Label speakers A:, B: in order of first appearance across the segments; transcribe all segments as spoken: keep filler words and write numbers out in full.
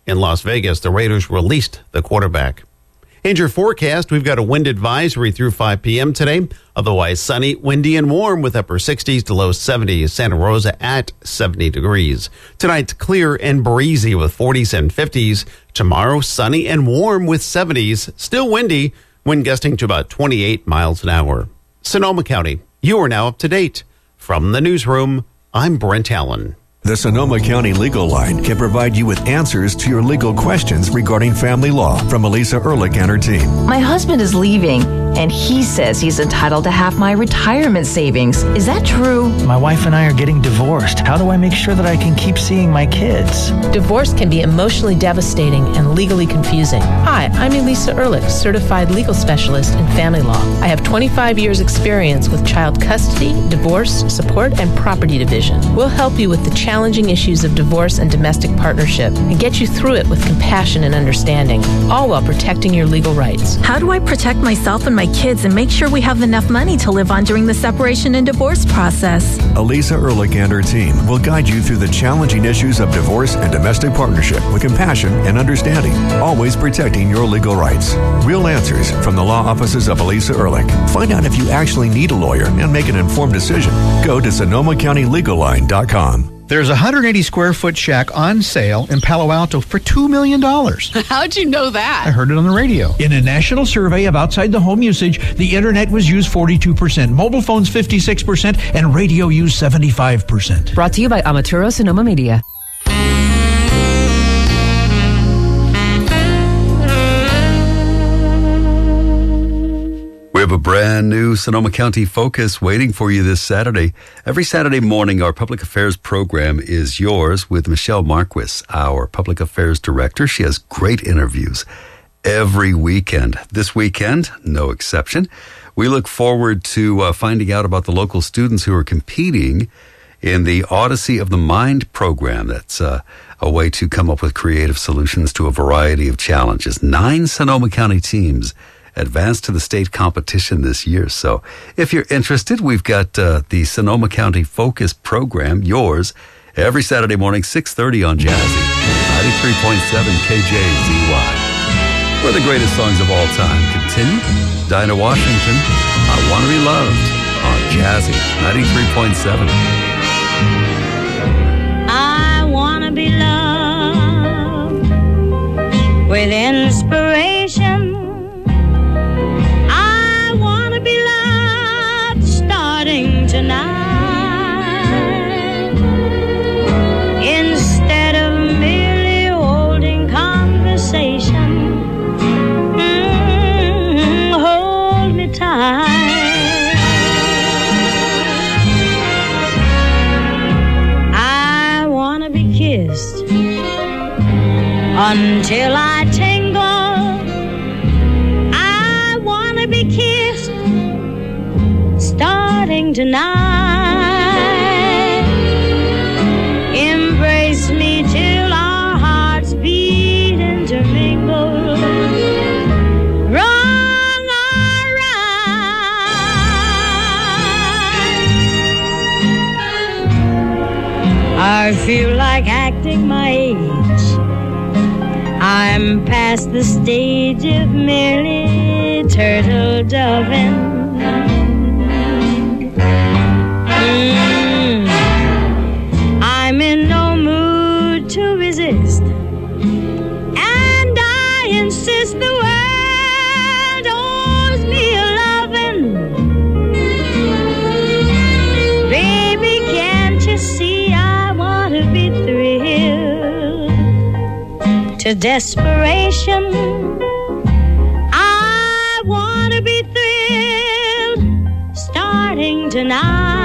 A: In Las Vegas, the Raiders released the quarterback. In your forecast, we've got a wind advisory through five p.m. today. Otherwise sunny, windy, and warm with upper sixties to low seventies. Santa Rosa at seventy degrees. Tonight's clear and breezy with forties and fifties. Tomorrow, sunny and warm with seventies. Still windy, wind gusting to about twenty-eight miles an hour. Sonoma County, you are now up to date. From the newsroom, I'm Brent Allen.
B: The Sonoma County Legal Line can provide you with answers to your legal questions regarding family law from Elisa Ehrlich and her team.
C: My husband is leaving, and he says he's entitled to half my retirement savings. Is that true?
D: My wife and I are getting divorced. How do I make sure that I can keep seeing my kids?
E: Divorce can be emotionally devastating and legally confusing. Hi, I'm Elisa Ehrlich, certified legal specialist in family law. I have twenty-five years experience with child custody, divorce, support, and property division. We'll help you with the challenging issues of divorce and domestic partnership and get you through it with compassion and understanding, all while protecting your legal rights.
F: How do I protect myself and my kids and make sure we have enough money to live on during the separation and divorce process?
B: Elisa Ehrlich and her team will guide you through the challenging issues of divorce and domestic partnership with compassion and understanding, always protecting your legal rights. Real answers from the law offices of Elisa Ehrlich. Find out if you actually need a lawyer and make an informed decision. Go to Sonoma County Legal Line dot com.
G: There's a one hundred eighty square foot shack on sale in Palo Alto for two million dollars.
H: How'd you know that?
G: I heard it on the radio.
I: In a national survey of outside the home usage, the internet was used forty-two percent, mobile phones fifty-six percent, and radio used seventy-five percent.
J: Brought to you by Amaturo Sonoma Media.
K: We have a brand new Sonoma County Focus waiting for you this Saturday. Every Saturday morning, our public affairs program is yours with Michelle Marquis, our public affairs director. She has great interviews every weekend. This weekend, no exception. We look forward to uh, finding out about the local students who are competing in the Odyssey of the Mind program. That's uh, a way to come up with creative solutions to a variety of challenges. Nine Sonoma County teams advanced to the state competition this year. So if you're interested, we've got uh, the Sonoma County Focus program, yours, every Saturday morning, six thirty on Jazzy, ninety-three point seven K J Z Y. Where the greatest songs of all time continue. Dinah Washington, I Want to Be Loved on Jazzy, ninety-three point seven.
L: I want to be loved with inspiration. Tonight, instead of merely holding conversation, mm, hold me tight. I want to be kissed until I tingle. I want to be kissed starting tonight. Embrace me till our hearts beat intermingle. Wrong or right, I feel like acting my age. I'm past the stage of merely turtle doving. Mm. I'm in no mood to resist, and I insist the world owes me a lovin'. Baby, can't you see I want to be thrilled to desperation? I want to be thrilled starting tonight.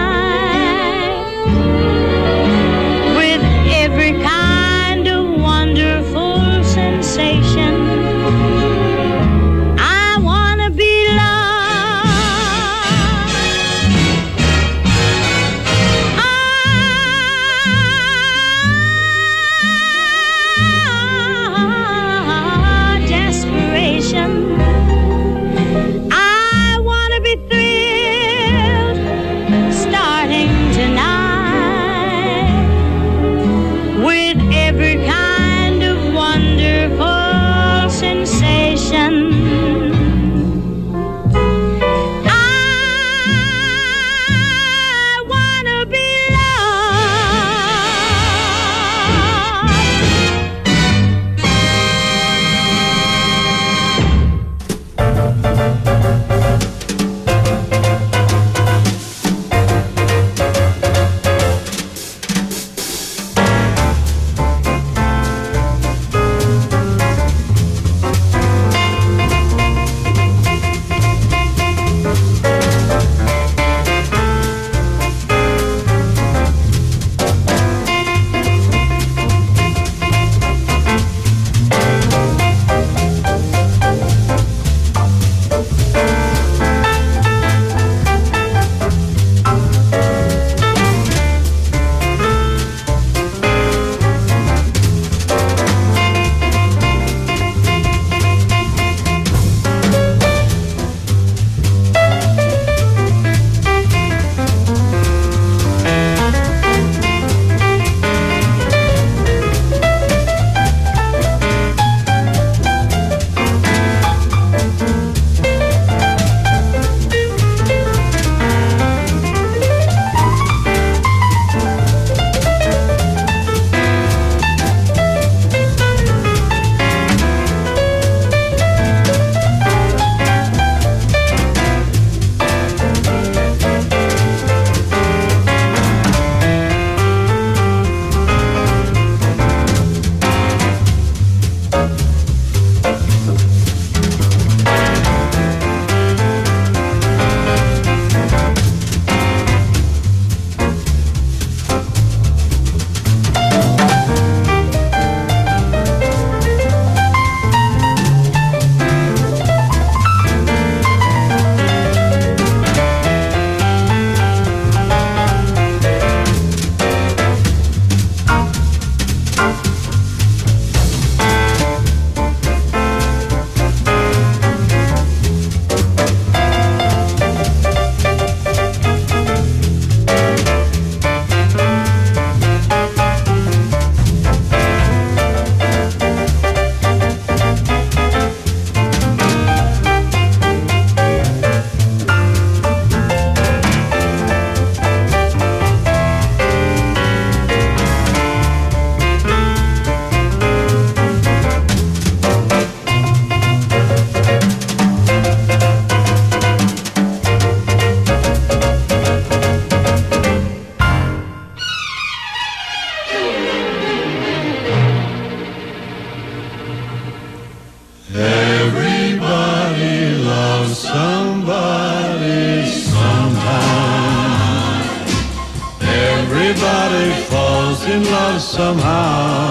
H: in love somehow.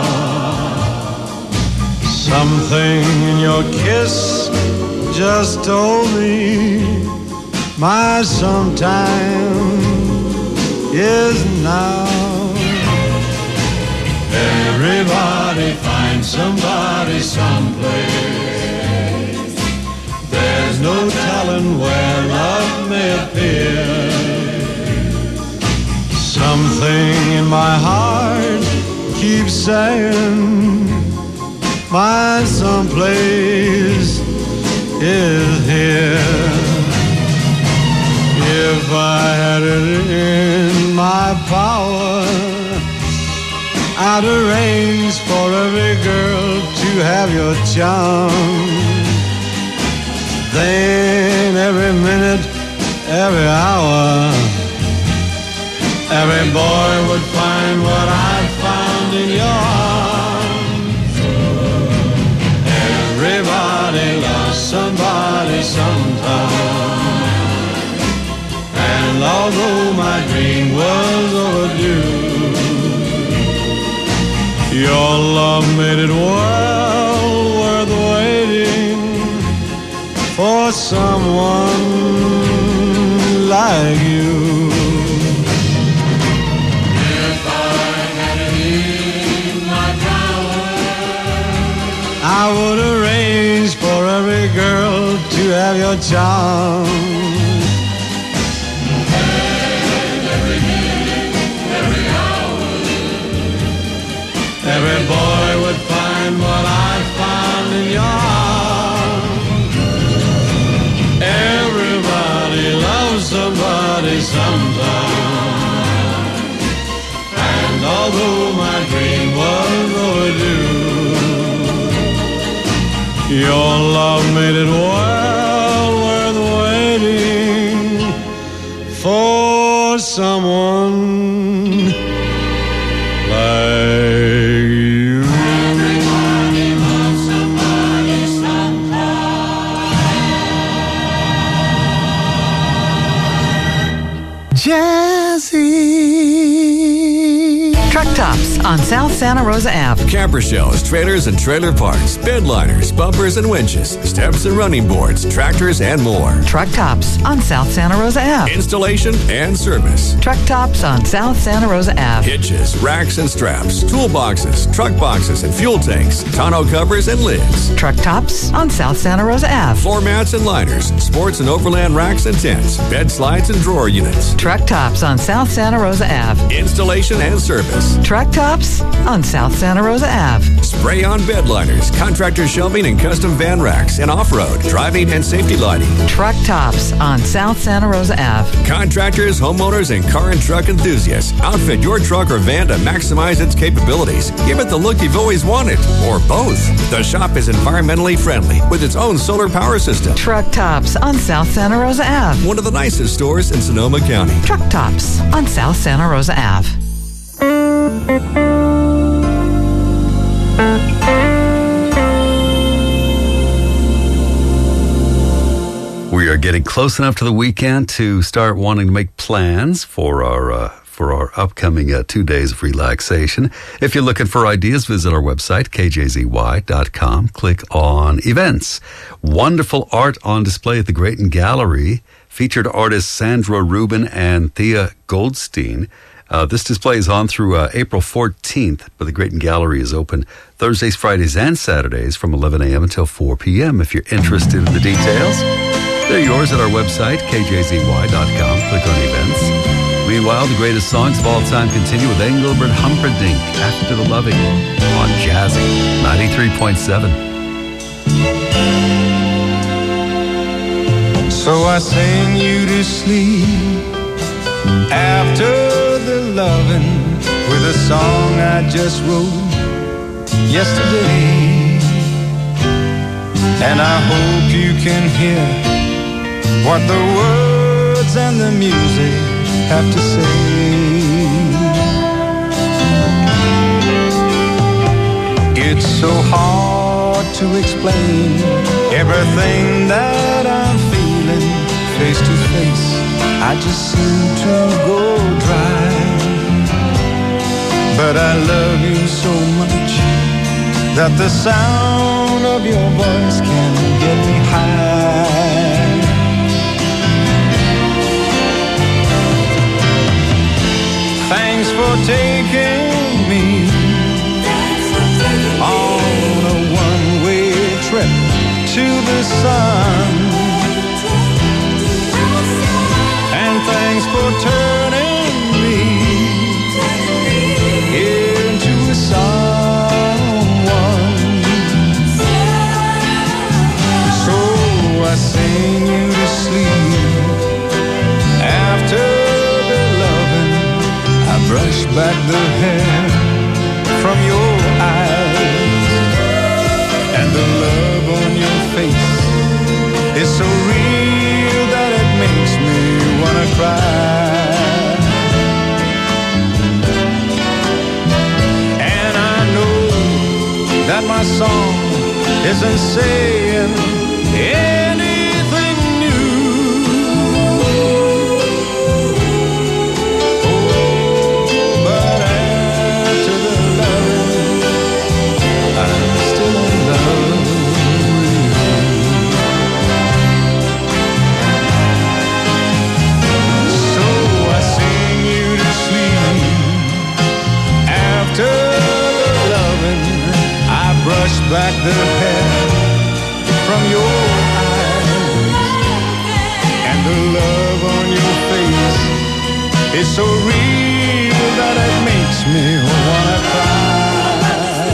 H: Something in your kiss just told me my sometime is now. Everybody finds somebody someplace. There's no telling where love may appear. Something in my heart keeps saying my someplace is here. If I had it in my power, I'd arrange for every girl to have your charm. Then every minute, every hour, every boy would find what I found in your arms. Everybody loves somebody sometime. And although my dream was overdue, your love made it well worth waiting for someone like you. If I had it in my power, I would arrange for every girl to have your charm. Every boy would find what I found in your arms. Everybody loves somebody sometime. And although my dream was overdue, your love made it well worth waiting for someone like you. Everybody loves somebody sometime.
M: Jazzy.
J: Truck Tops on South Santa Rosa Ave.
B: Camper shells, trailers and trailer parts, bed liners, bumpers and winches, steps and running boards, tractors and more.
J: Truck Tops on South Santa Rosa Ave.
B: Installation and service.
J: Truck Tops on South Santa Rosa Ave.
B: Hitches, racks and straps, toolboxes, truck boxes and fuel tanks, tonneau covers and lids.
J: Truck Tops on South Santa Rosa Ave.
B: Floor mats and liners, sports and overland racks and tents, bed slides and drawer units.
J: Truck Tops on South Santa Rosa Ave.
B: Installation and service.
J: Truck Tops on South Santa Rosa Ave.
B: Spray on bed liners, contractor shelving and custom van racks, and off-road, driving and safety lighting.
J: Truck Tops on South Santa Rosa Ave.
B: Contractors, homeowners, and car and truck enthusiasts. Outfit your truck or van to maximize its capabilities. Give it the look you've always wanted, or both. The shop is environmentally friendly with its own solar power system.
J: Truck Tops on South Santa Rosa Ave.
B: One of the nicest stores in Sonoma County.
J: Truck Tops on South Santa Rosa Ave.
K: We are getting close enough to the weekend to start wanting to make plans for our uh, for our upcoming uh, two days of relaxation. If you're looking for ideas, visit our website, k j z y dot com. Click on events. Wonderful art on display at the Grayton Gallery. Featured artists Sandra Rubin and Thea Goldstein. Uh, this display is on through uh, April fourteenth, but the Grayton Gallery is open Thursdays, Fridays, and Saturdays from eleven a.m. until four p.m. If you're interested in the details, they're yours at our website, k j z y dot com. Click on events. Meanwhile, the greatest songs of all time continue with Engelbert Humperdinck, After the Loving, on Jazzy ninety-three point seven.
H: So I sing you to sleep after the loving with a song I just wrote yesterday. And I hope you can hear what the words and the music have to say. It's so hard to explain everything that I'm feeling face to face. I just seem to go dry. but I love you so much that the sound of your voice can get me high. Thanks for taking me on a one-way trip to the sun, and thanks for turning me into someone. So I sing you to sleep. After the loving, I brush back the hair from your eyes, and the love on your face is so real that it makes me wanna cry. And I know that my song isn't saying anything new. Oh, but after the love, I'm still in love with you. So I sing you to sleep. After the loving, I brush back the hair from your eyes, and the love on your face is so real that it makes me wanna cry.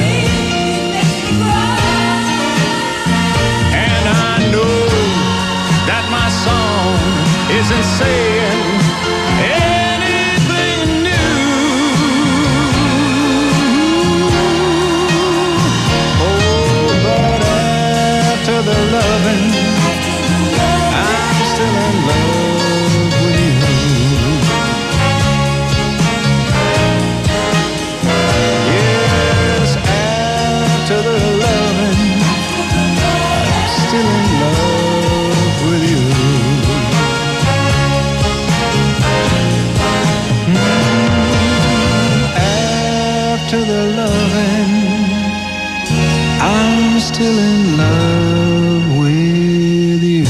H: And I know that my song isn't saying anything new. Oh, but after the loving, I'm still in love with you. Yes, after the loving, I'm still in love with you. Mm, after the loving, I'm still in love with you.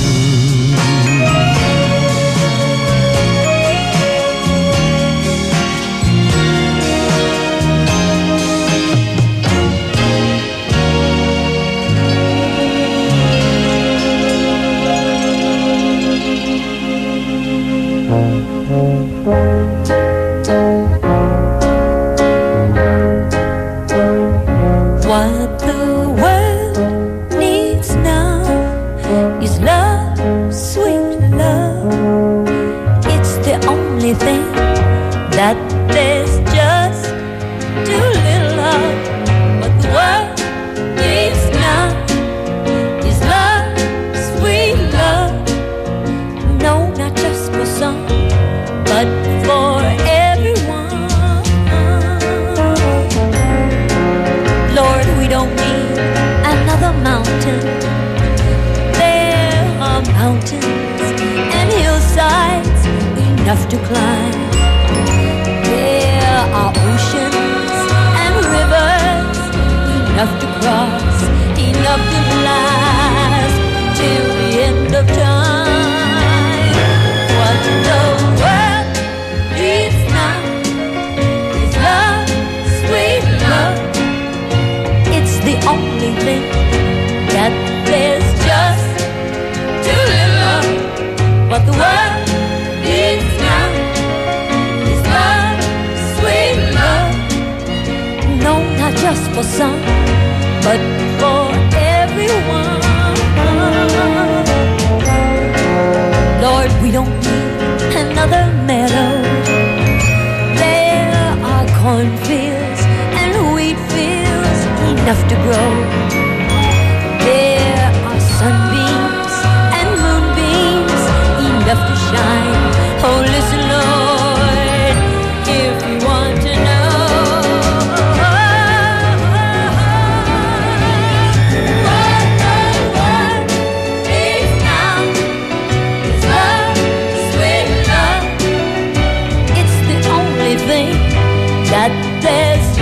M: What the world needs now is love, sweet love. It's the only thing that there's just too little of. What the world needs now is love, sweet love. No, not just for some, but for everyone. Lord, we don't need another mountain. There are mountains and hillsides enough to climb. There are oceans and rivers enough to cross, enough to last till the end of time. What the world needs now is love, sweet love. It's the only thing that there's just too little of. What the world needs now is love, sweet love. No, not just for some, but for everyone. Lord, we don't need another meadow. There are cornfields and wheat fields enough to grow. There are sunbeams and moonbeams enough to shine. Oh, listen, Lord, if you want to know. What the world needs now is love, sweet love. It's the only thing that there's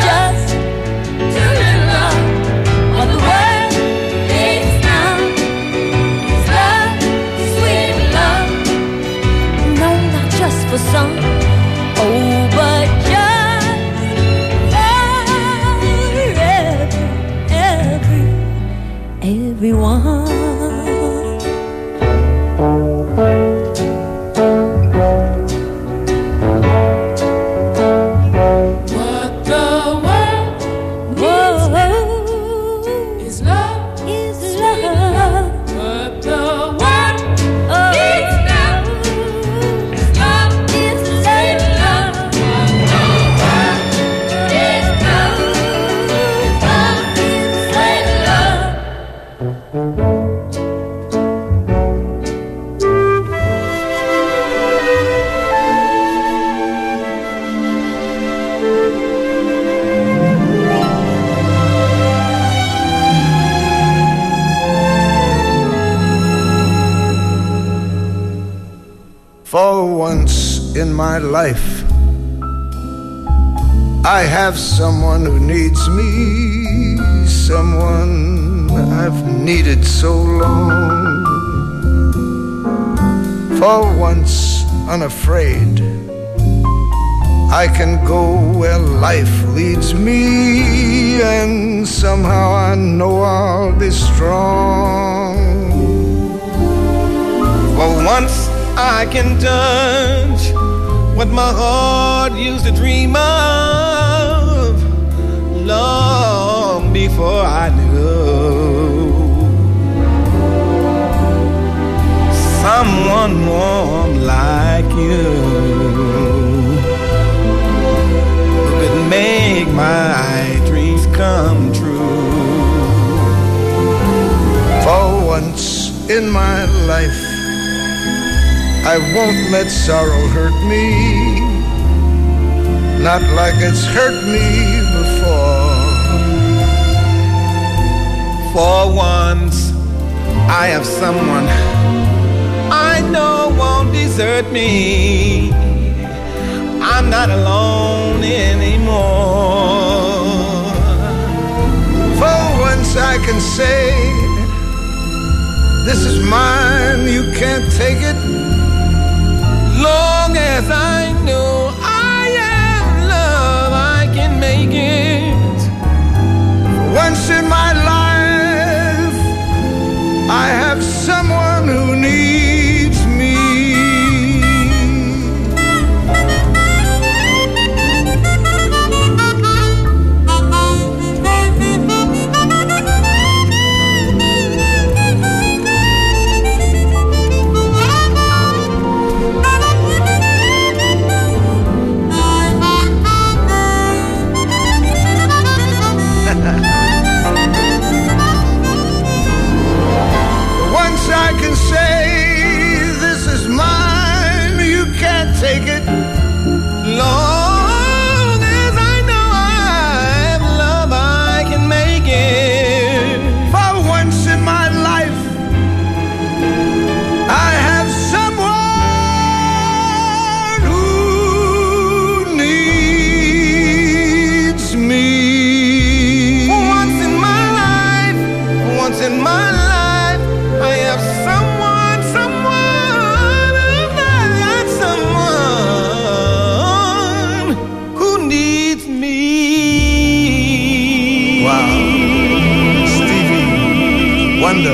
M: everyone. What the world needs is love, is love. What the world needs now is love, is love. What the world needs now is love, is love.
H: For once in my life, I have someone who needs me, someone I've needed so long. For once unafraid, I can go where life leads me, and somehow I know I'll be strong. For once I can touch what my heart used to dream of long before I knew someone warm like you who could make my dreams come true. For once in my life, I won't let sorrow hurt me, not like it's hurt me before. For once, I have someone I know won't desert me. I'm not alone anymore. For once I can say, this is mine, you can't take it. Long as I know I am love, I can make it. For once in my life, I have someone who needs me. I can say, this is mine, you can't take it. Long as I know I have love, I can make it. For once in my life, I have someone who needs me. For once in my life, for once in my life, I have someone, someone, I got someone who needs me. Wow. Stevie Wonder,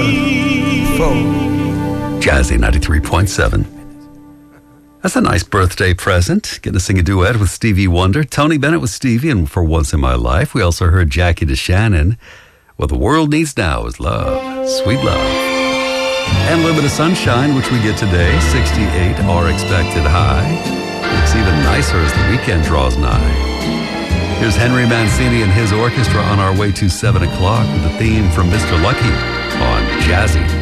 H: Fo.
K: Jazzy ninety-three point seven. That's a nice birthday present. Getting to sing a duet with Stevie Wonder. Tony Bennett with Stevie, and For Once in My Life. We also heard Jackie DeShannon. What the world needs now is love. Sweet love. And a little bit of sunshine, which we get today. sixty-eight are expected high. Looks even nicer as the weekend draws nigh. Here's Henry Mancini and his orchestra on our way to seven o'clock with the theme from Mister Lucky on Jazzy.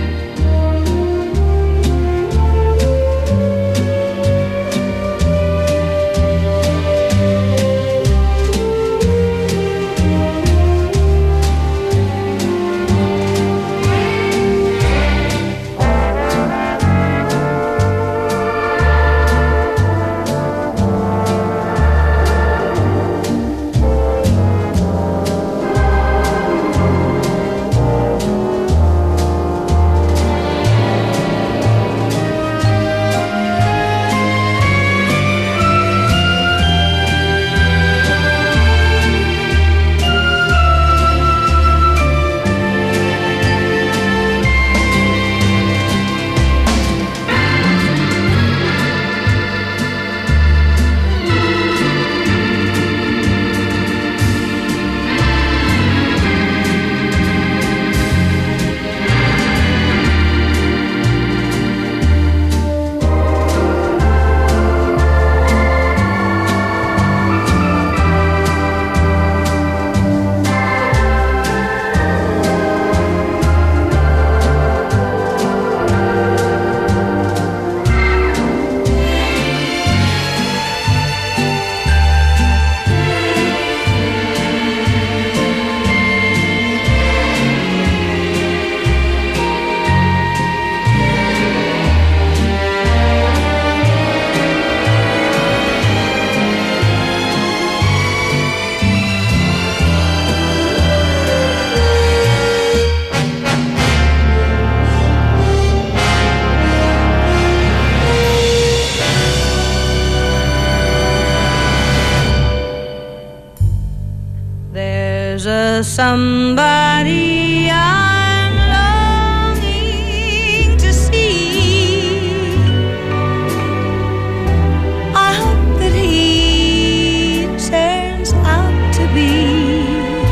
L: somebody I'm longing to see. I hope that he turns out to be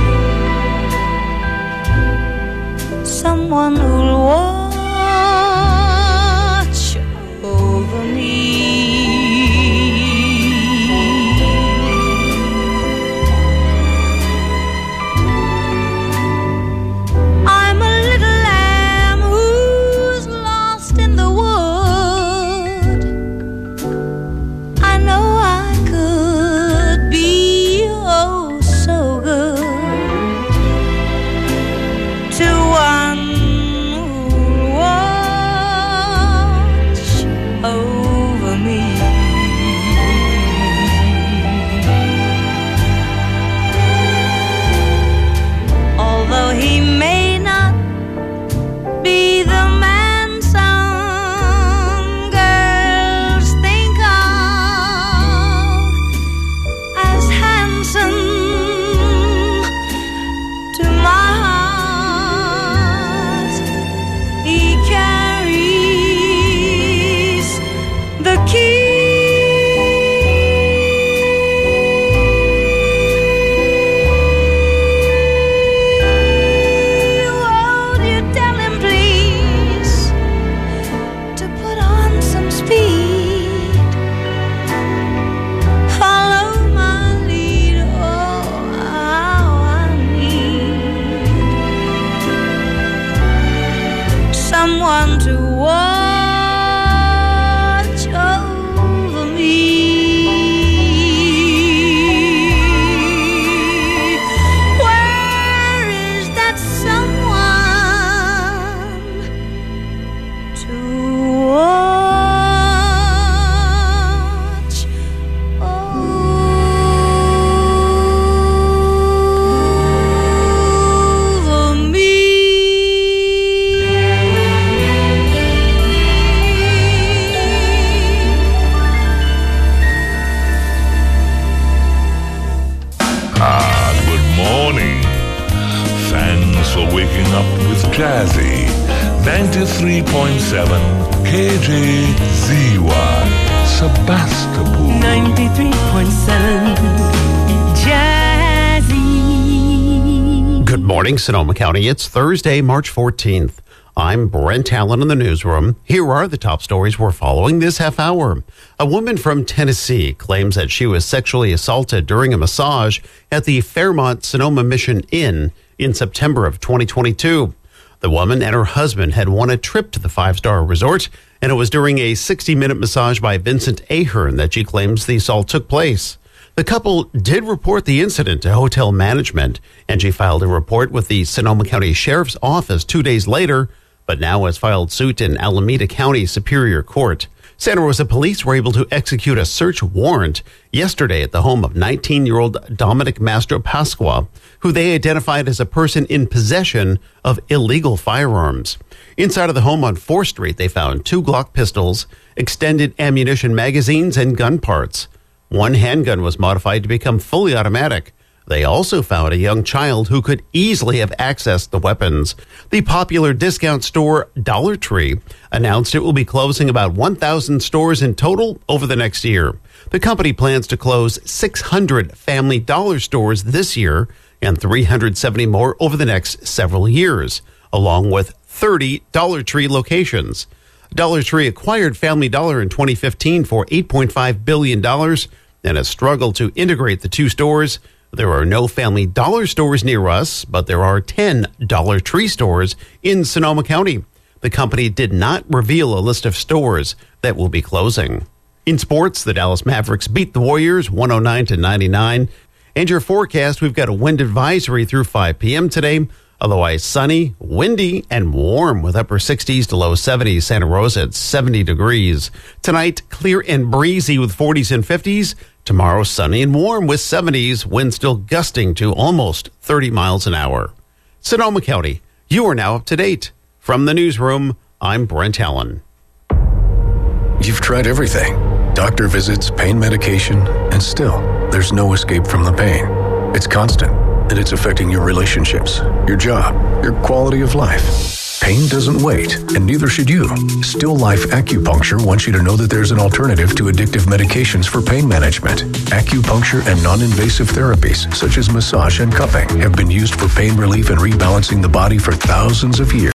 L: someone who'll watch over me. I'm a little lamb who's lost in the wood. I know I could be oh so good to one who'll watch over me. Although he may not be the man some girls think of as handsome, to my heart he carries the key. Won't you tell him, please, to put on some speed? Follow my lead, oh, how I need someone to watch over me. Where is that someone to watch over me?
N: Ah, good morning. Thanks for waking up with Jazzy. ninety-three point seven K J Z Y, Sebastopol.
M: ninety-three point seven Jazzy.
A: Good morning, Sonoma County. It's Thursday, March fourteenth. I'm Brent Allen in the newsroom. Here are the top stories we're following this half hour. A woman from Tennessee claims that she was sexually assaulted during a massage at the Fairmont Sonoma Mission Inn in September of twenty twenty-two. The woman and her husband had won a trip to the five-star resort, and it was during a sixty-minute massage by Vincent Ahern that she claims the assault took place. The couple did report the incident to hotel management, and she filed a report with the Sonoma County Sheriff's Office two days later, but now has filed suit in Alameda County Superior Court. Santa Rosa police were able to execute a search warrant yesterday at the home of nineteen-year-old Dominic Mastro Pasqua, who they identified as a person in possession of illegal firearms. Inside of the home on fourth Street, they found two Glock pistols, extended ammunition magazines, and gun parts. One handgun was modified to become fully automatic. They also found a young child who could easily have accessed the weapons. The popular discount store Dollar Tree announced it will be closing about one thousand stores in total over the next year. The company plans to close six hundred Family Dollar stores this year and three hundred seventy more over the next several years, along with thirty Dollar Tree locations. Dollar Tree acquired Family Dollar in twenty fifteen for eight point five billion dollars and has struggled to integrate the two stores. There are no Family Dollar stores near us, but there are ten Dollar Tree stores in Sonoma County. The company did not reveal a list of stores that will be closing. In sports, the Dallas Mavericks beat the Warriors one oh nine to ninety-nine. And your forecast, we've got a wind advisory through five p.m. today. Otherwise sunny, windy, and warm with upper sixties to low seventies. Santa Rosa at seventy degrees. Tonight, clear and breezy with forties and fifties. Tomorrow, sunny and warm with seventies. Wind still gusting to almost thirty miles an hour. Sonoma County, you are now up to date. From the newsroom, I'm Brent Allen.
O: You've tried everything. Doctor visits, pain medication, and still, there's no escape from the pain. It's constant. and it's affecting your relationships, your job, your quality of life. Pain doesn't wait, and neither should you. Still Life Acupuncture wants you to know that there's an alternative to addictive medications for pain management. Acupuncture and non-invasive therapies, such as massage and cupping, have been used for pain relief and rebalancing the body for thousands of years.